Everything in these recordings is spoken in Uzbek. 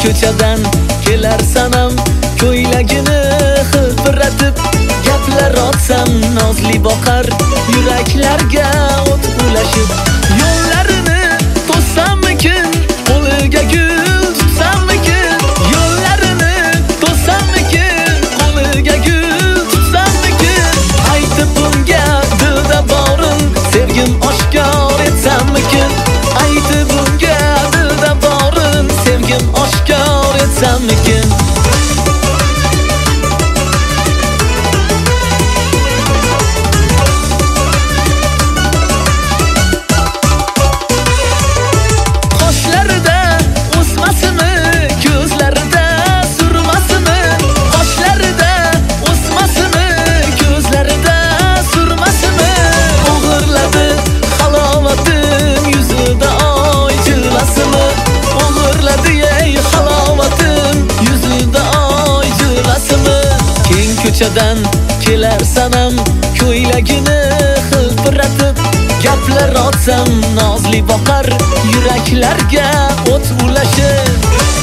ko'chadan kelar sanam, ko'ylagini hilpiratib gaplar otsam nozli boqar, yuraklarga o't ulashib. Yo'llarini to'ssammikin, qo'liga gul tutsammikin, yo'llarini to'ssammikin, qo'liga gul tutsammikin. Aytib bunga dilda borin, sevgim oshkor etsammikin. Aytib bunga dilda borin, sevgim oshkor etsammikin. Ko'chadan kelar sanam, ko'ylagini hilpiratib gaplar otsam nozli boqar, yuraklarga o't ulashib.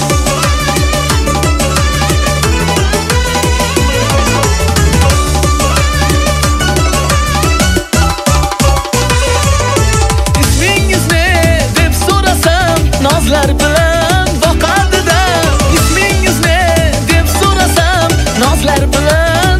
Ismingiz ne deb so'rasam, nozlar bilan boqadi-da. Ismingiz ne deb so'rasam, nozlar bilan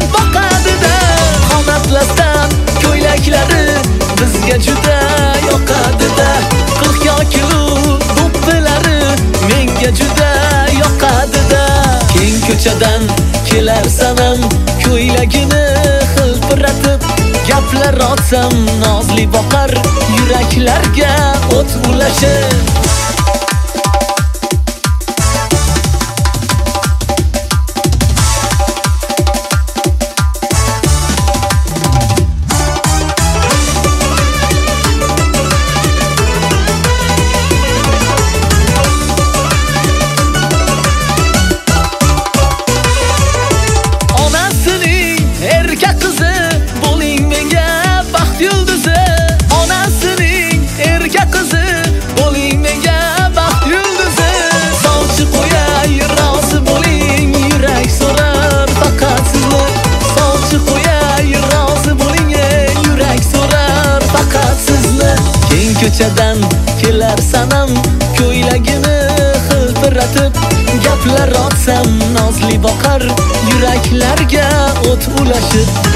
ko'ylaklari bizga juda yoqadi-da. 40 yokilu do'ppilari menga juda yoqadi-da. Keng ko'chadan kelar sanam, ko'ylagini hilpiratib gaplar otsam nozli boqar, yuraklarga o't ulashib. Ko'chadan kelar sanam, ko'ylagini hilpiratib gaplar otsam nozli boqar, yuraklarga o't ulashib.